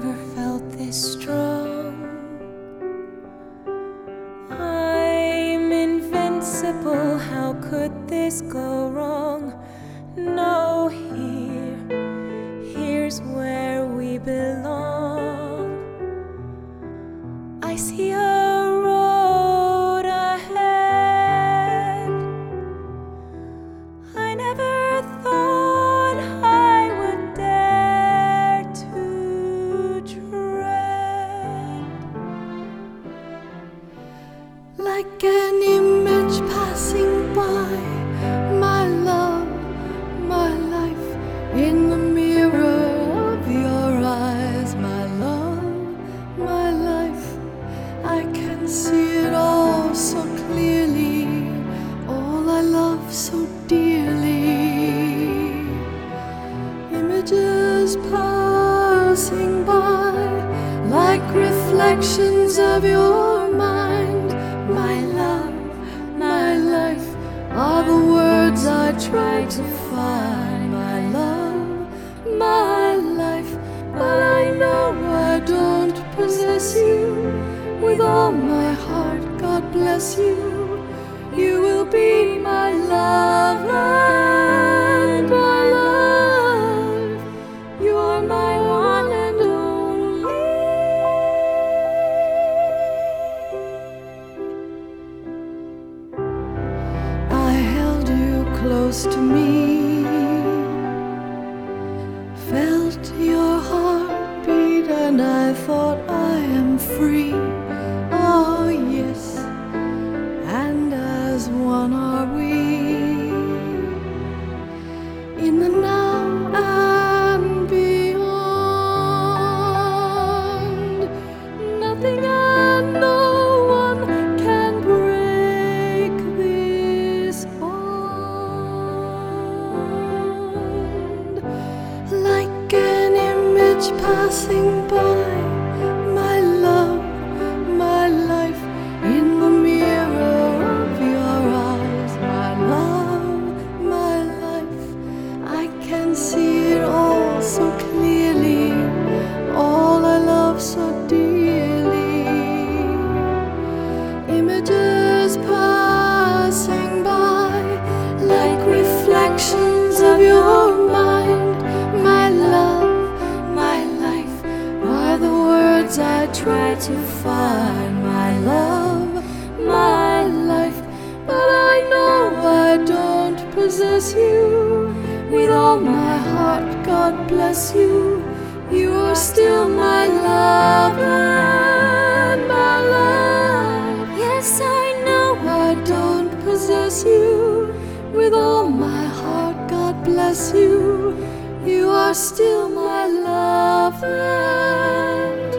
never felt this strong. I'm invincible, how could this go wrong? No, here's where we belong. I see a road ahead I never thought I would dare to tread. Like an image passing by, my love, my life, in the mirror of your eyes, my love, my life. I can see it all so clearly, all I love so dearly. Images passing by, like reflections of your mind. My love, my life, are the words I try to find. My love, my life, but I know I don't possess you. With all my heart, God bless you. You will be my love and my life. You are my one and only. I held you close to me, felt your heartbeat, and I thought I am free. Oh yes, and as one are we, in the now and beyond. Nothing and no one can break this bond. Like an image passing by, my love, my life, in the mirror of your eyes. My love, my life, I can see it all so clearly, all I love so dearly. Images passing by, like reflections of your mind. My love, my life, are the words I try to find. My love, my life, but I know I don't possess you. With all my heart, God bless you. You are still my love and my life. Yes, I know I don't possess you. With all my heart, God bless you. You are still my love and